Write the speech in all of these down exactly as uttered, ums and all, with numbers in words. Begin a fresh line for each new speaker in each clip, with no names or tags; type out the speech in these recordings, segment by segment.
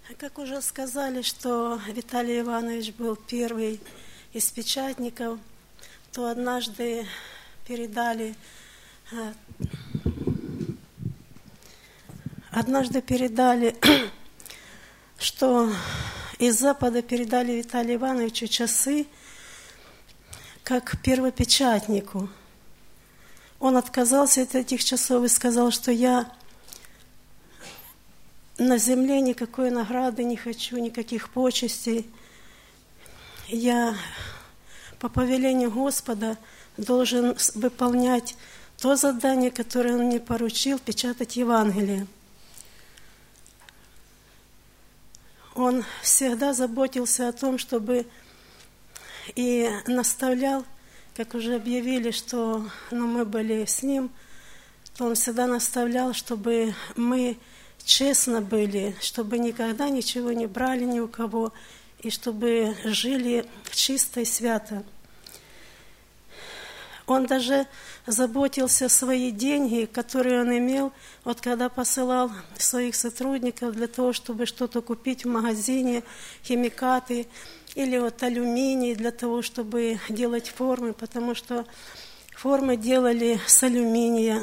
Как уже сказали, что Виталий Иванович был первый из печатников, то однажды передали, однажды передали, что из Запада передали Виталию Ивановичу часы как первопечатнику. Он отказался от этих часов и сказал, что я на земле никакой награды не хочу, никаких почестей. Я по повелению Господа должен выполнять то задание, которое Он мне поручил, печатать Евангелие. Он всегда заботился о том, чтобы и наставлял, как уже объявили, что ну, мы были с ним, то он всегда наставлял, чтобы мы честно были, чтобы никогда ничего не брали ни у кого, и чтобы жили чисто и свято. Он даже заботился о свои деньги, которые он имел, вот когда посылал своих сотрудников для того, чтобы что-то купить в магазине, химикаты или вот алюминий для того, чтобы делать формы, потому что формы делали с алюминия.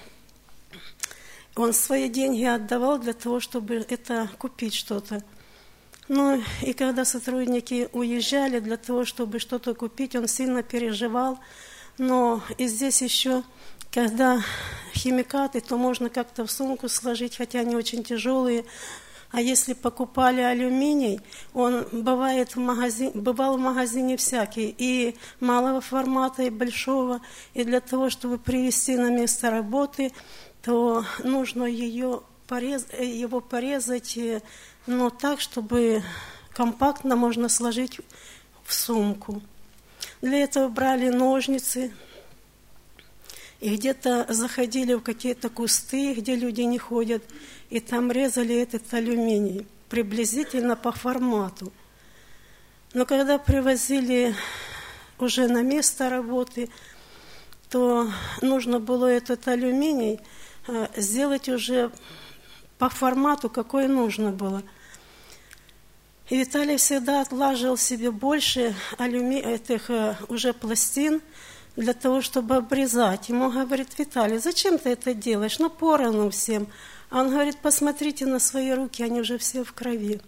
Он свои деньги отдавал для того, чтобы это купить что-то. Ну и когда сотрудники уезжали для того, чтобы что-то купить, он сильно переживал. Но и здесь еще, когда химикаты, то можно как-то в сумку сложить, хотя они очень тяжелые. А если покупали алюминий, он бывает в магазине, бывал в магазине всякий, и малого формата, и большого. И для того, чтобы привезти на место работы, то нужно ее порез, его порезать, но так, чтобы компактно можно сложить в сумку. Для этого брали ножницы и где-то заходили в какие-то кусты, где люди не ходят, и там резали этот алюминий приблизительно по формату. Но когда привозили уже на место работы, то нужно было этот алюминий сделать уже по формату, какой нужно было. И Виталий всегда отлаживал себе больше алюми... этих уже пластин для того, чтобы обрезать. Ему говорит: Виталий, зачем ты это делаешь? Ну, поровну всем. А он говорит: посмотрите на свои руки, они уже все в крови.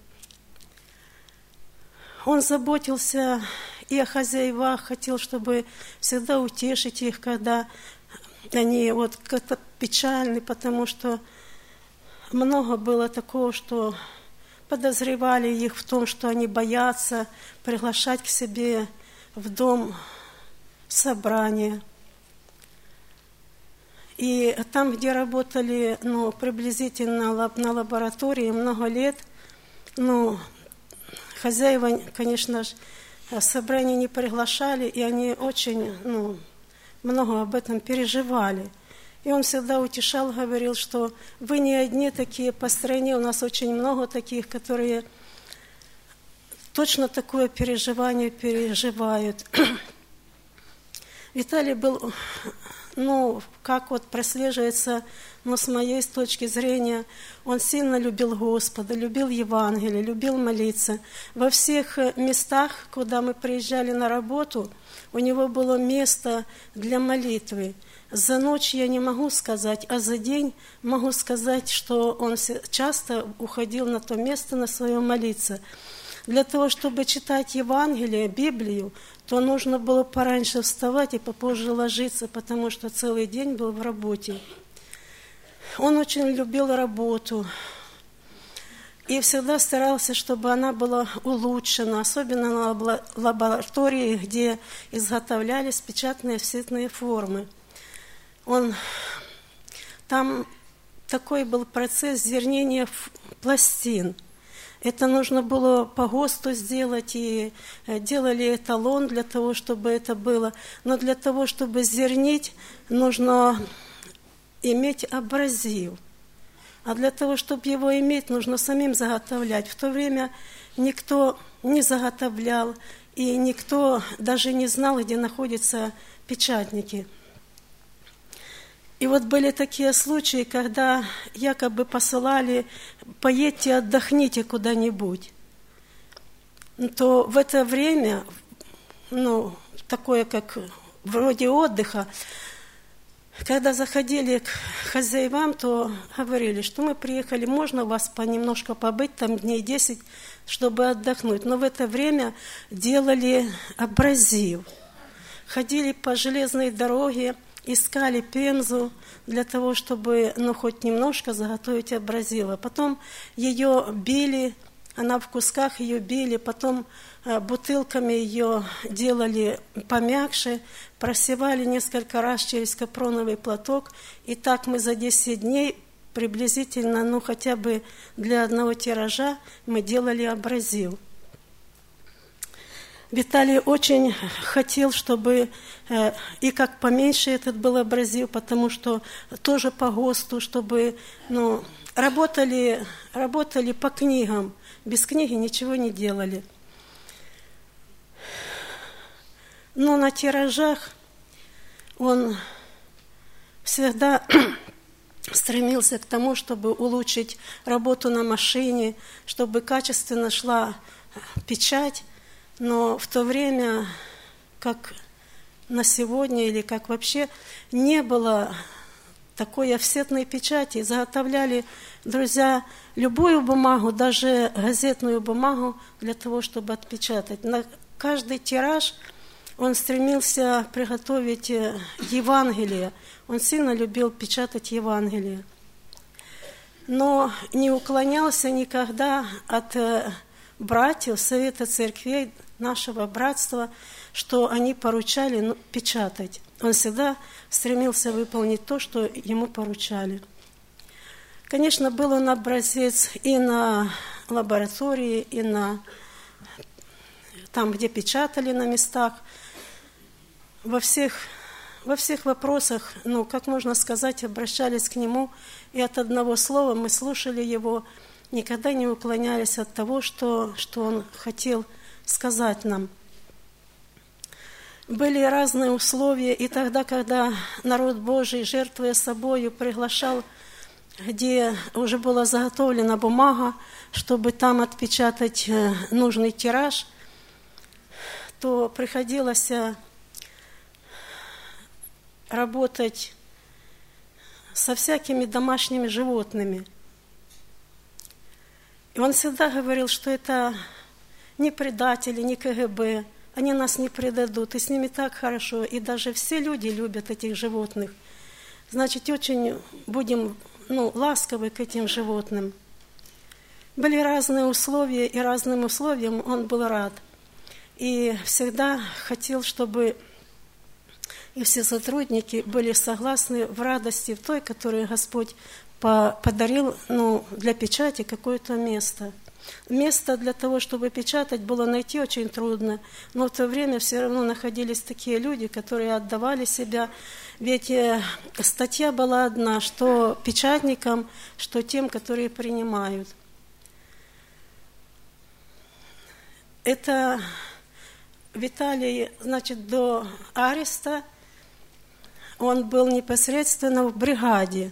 Он заботился и о хозяевах, хотел, чтобы всегда утешить их, когда они вот как-то печальны, потому что много было такого, что подозревали их в том, что они боятся приглашать к себе в дом собрания. И там, где работали ну, приблизительно на лаборатории много лет, ну, хозяева, конечно же, собрания не приглашали, и они очень ну, много об этом переживали. И он всегда утешал, говорил, что вы не одни такие по стране, у нас очень много таких, которые точно такое переживание переживают. Виталий был, ну, как вот прослеживается, но с моей точки зрения, он сильно любил Господа, любил Евангелие, любил молиться. Во всех местах, куда мы приезжали на работу, у него было место для молитвы. За ночь я не могу сказать, а за день могу сказать, что он часто уходил на то место на свое молиться. Для того, чтобы читать Евангелие, Библию, то нужно было пораньше вставать и попозже ложиться, потому что целый день был в работе. Он очень любил работу и всегда старался, чтобы она была улучшена, особенно на лаборатории, где изготовлялись печатные цветные формы. Он, там такой был процесс зернения пластин. Это нужно было по ГОСТу сделать, и делали эталон для того, чтобы это было. Но для того, чтобы зернить, нужно иметь абразив. А для того, чтобы его иметь, нужно самим заготовлять. В то время никто не заготовлял, и никто даже не знал, где находятся печатники. И вот были такие случаи, когда якобы посылали: поедьте, отдохните куда-нибудь. То в это время, ну, такое как вроде отдыха, когда заходили к хозяевам, то говорили, что мы приехали, можно у вас понемножко побыть, там дней десять, чтобы отдохнуть. Но в это время делали абразив. Ходили по железной дороге, искали пемзу для того, чтобы, ну, хоть немножко заготовить абразива. Потом ее били, она в кусках, ее били, потом бутылками ее делали помягче, просевали несколько раз через капроновый платок. И так мы за десять дней приблизительно, ну хотя бы для одного тиража мы делали абразив. Виталий очень хотел, чтобы э, и как поменьше этот был абразив, потому что тоже по ГОСТу, чтобы, ну, работали, работали по книгам, без книги ничего не делали. Но на тиражах он всегда стремился к тому, чтобы улучшить работу на машине, чтобы качественно шла печать. Но в то время, как на сегодня или как вообще, не было такой офсетной печати. Заготовляли, друзья, любую бумагу, даже газетную бумагу, для того, чтобы отпечатать. На каждый тираж он стремился приготовить Евангелие. Он сильно любил печатать Евангелие. Но не уклонялся никогда от братьев, совета церквей, нашего братства, что они поручали, ну, печатать. Он всегда стремился выполнить то, что ему поручали. Конечно, был он образец и на лаборатории, и на там, где печатали на местах. Во всех, во всех вопросах, ну, как можно сказать, обращались к нему, и от одного слова мы слушали его, никогда не уклонялись от того, что, что он хотел сказать нам. Были разные условия, и тогда, когда народ Божий, жертвуя собою, приглашал, где уже была заготовлена бумага, чтобы там отпечатать нужный тираж, то приходилось работать со всякими домашними животными. И он всегда говорил, что это не предатели, не КГБ, они нас не предадут, и с ними так хорошо, и даже все люди любят этих животных. Значит, очень будем, ну, ласковы к этим животным. Были разные условия, и разным условиям он был рад. И всегда хотел, чтобы и все сотрудники были согласны в радости, в той, которую Господь подарил, ну, для печати какое-то место. Место для того, чтобы печатать, было найти очень трудно, но в то время все равно находились такие люди, которые отдавали себя. Ведь статья была одна, что печатникам, что тем, которые принимают. Это Виталий, значит, до ареста он был непосредственно в бригаде.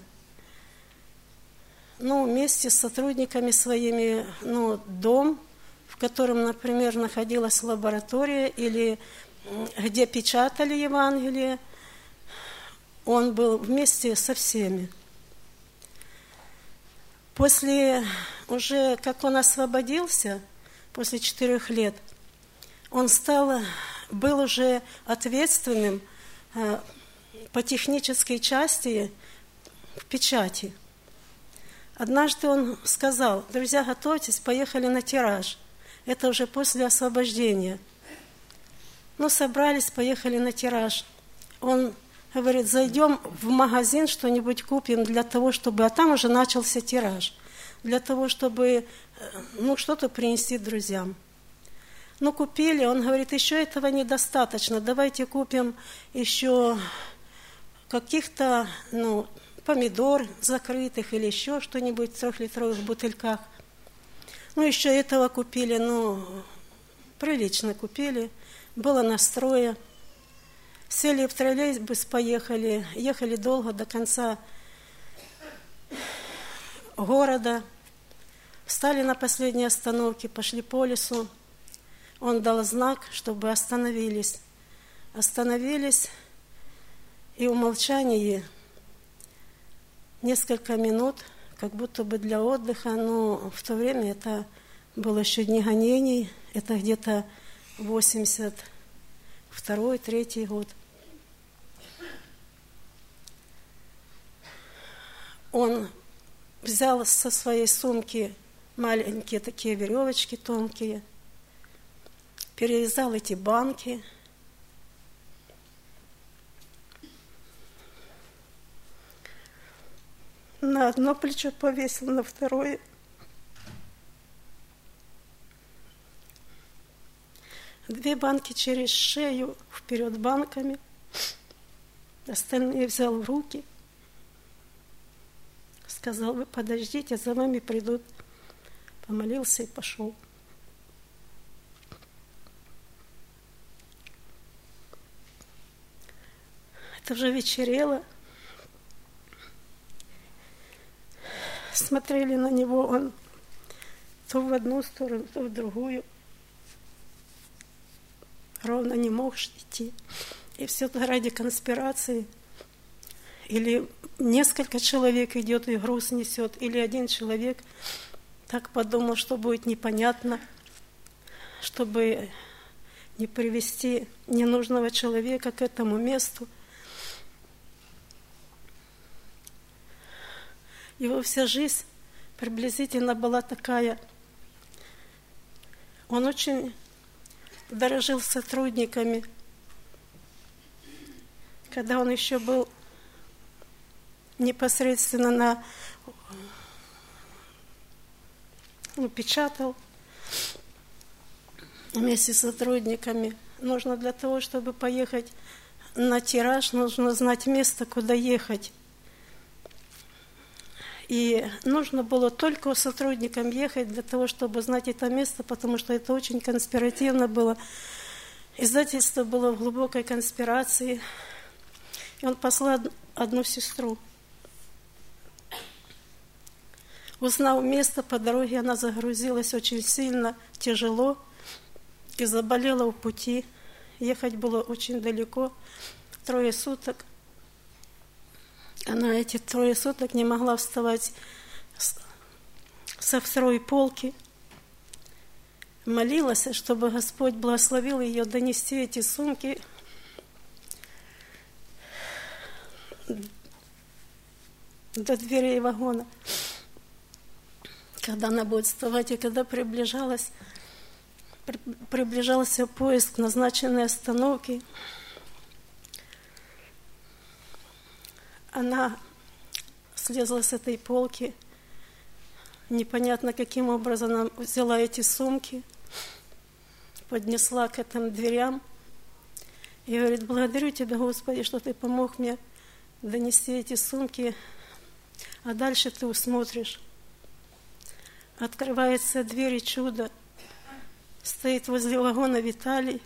Ну, вместе с сотрудниками своими, ну, дом, в котором, например, находилась лаборатория или где печатали Евангелие, он был вместе со всеми. После, уже как он освободился, после четырех лет, он стал, был уже ответственным э, по технической части в печати. Однажды он сказал: друзья, готовьтесь, поехали на тираж. Это уже после освобождения. Ну, собрались, поехали на тираж. Он говорит: зайдем в магазин, что-нибудь купим для того, чтобы... А там уже начался тираж. Для того, чтобы, ну, что-то принести друзьям. Ну, купили. Он говорит: еще этого недостаточно. Давайте купим еще каких-то, ну, помидор закрытых или еще что-нибудь в трехлитровых бутыльках. Ну, еще этого купили, ну, прилично купили, было настрое. Сели в троллейбус, поехали. Ехали долго, до конца города. Встали на последней остановке, пошли по лесу. Он дал знак, чтобы остановились. Остановились, и в молчании несколько минут, как будто бы для отдыха, но в то время это было еще дни гонений, это где-то восемьдесят второй, третий год. Он взял со своей сумки маленькие такие веревочки тонкие, перевязал эти банки, на одно плечо повесил, на второе. Две банки через шею, вперед банками. Остальные взял в руки. Сказал: вы подождите, за вами придут. Помолился и пошел. Это уже вечерело. Смотрели на него, он то в одну сторону, то в другую. Ровно не мог идти. И все это ради конспирации. Или несколько человек идет и груз несет, или один человек так подумал, что будет непонятно, чтобы не привести ненужного человека к этому месту. Его вся жизнь приблизительно была такая. Он очень дорожил сотрудниками. Когда он еще был непосредственно на ну, печатал вместе с сотрудниками. Нужно для того, чтобы поехать на тираж, нужно знать место, куда ехать. И нужно было только сотрудникам ехать для того, чтобы знать это место, потому что это очень конспиративно было. Издательство было в глубокой конспирации. И он послал одну сестру. Узнав место, по дороге она загрузилась очень сильно, тяжело, и заболела в пути. Ехать было очень далеко, трое суток. Она эти трое суток не могла вставать со второй полки. Молилась, чтобы Господь благословил ее донести эти сумки до дверей вагона. Когда она будет вставать, и когда приближалась, при, приближался поезд к назначенной остановке, она слезла с этой полки, непонятно каким образом она взяла эти сумки, поднесла к этим дверям и говорит: благодарю Тебя, Господи, что Ты помог мне донести эти сумки, а дальше Ты усмотришь. Открывается дверь, и чудо. Стоит возле вагона Виталий.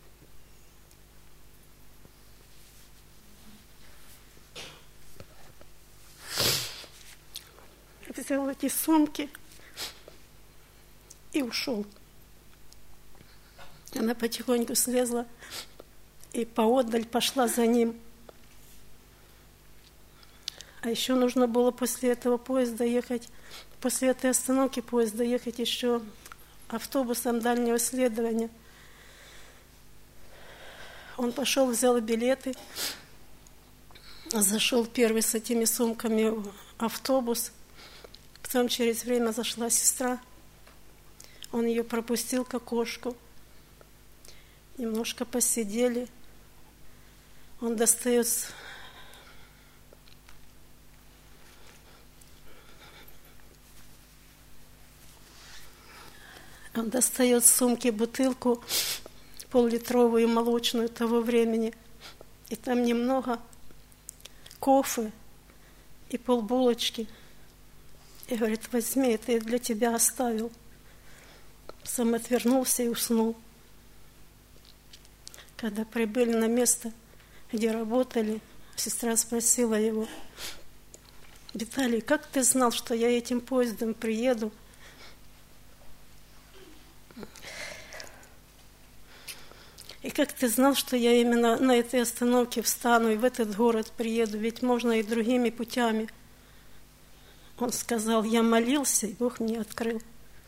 Взял эти сумки и ушел. Она потихоньку слезла и поотдаль пошла за ним. А еще нужно было после этого поезда ехать, после этой остановки поезда ехать еще автобусом дальнего следования. Он пошел, взял билеты, зашел первый с этими сумками в автобус. Потом через время зашла сестра. Он ее пропустил к окошку. Немножко посидели. Он достает Он достает с сумки бутылку поллитровую молочную того времени. И там немного кофе и полбулочки. И говорит: возьми, это я для тебя оставил. Сам отвернулся и уснул. Когда прибыли на место, где работали. Сестра спросила его: Виталий, как ты знал, что я этим поездом приеду? И как ты знал, что я именно на этой остановке встану и в этот город приеду? Ведь можно и другими путями. Он сказал: я молился, и Бог мне открыл.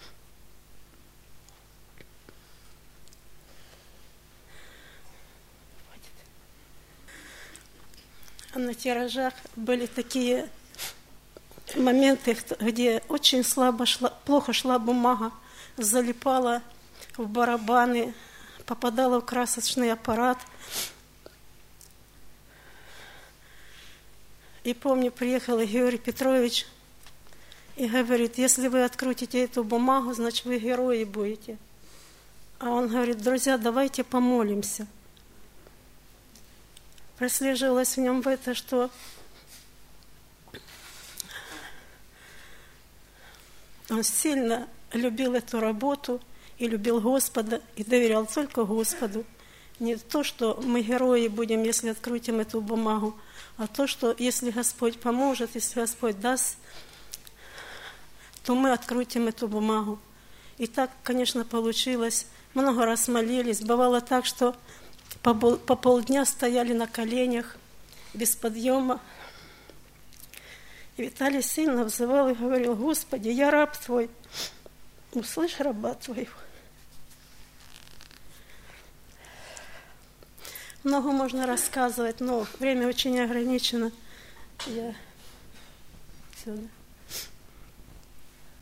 А на тиражах были такие моменты, где очень слабо шла, плохо шла бумага, залипала в барабаны, попадала в красочный аппарат. И помню, приехал Георгий Петрович и говорит: если вы открутите эту бумагу, значит, вы герои будете. А он говорит: друзья, давайте помолимся. Прослеживалось в нем в это, что он сильно любил эту работу и любил Господа, и доверял только Господу. Не то, что мы герои будем, если открутим эту бумагу, а то, что если Господь поможет, если Господь даст, то мы открутим эту бумагу. И так, конечно, получилось. Много раз молились. Бывало так, что по, по полдня стояли на коленях, без подъема. И Виталий сильно взывал и говорил: Господи, я раб Твой, услышь раба Твоего. Много можно рассказывать, но время очень ограничено. Я... Сюда.